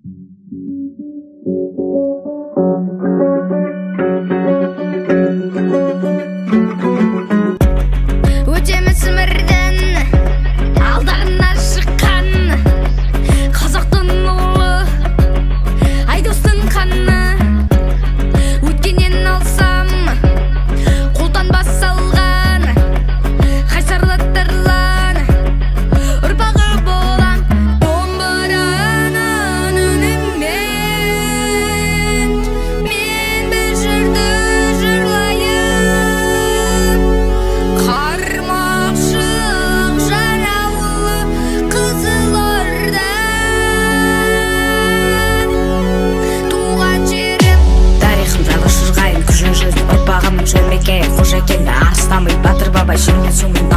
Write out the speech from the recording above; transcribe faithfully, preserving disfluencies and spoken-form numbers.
Өтеміз өмірден алдарына шыққан қазақтың ұлы Айдостың қаны. Өткеннен алсам қолтаңба салған қайсарлы тарлан ұрпағы болам домбыраның үнімен мен бір жырды жырлайын қармақшық жараулы Қызылордан туған жерім тарихым жайлы шырғайын күшін жүзді ұрпағым жүрмекке қош екенді арыстамай батыр бабай жермен соңын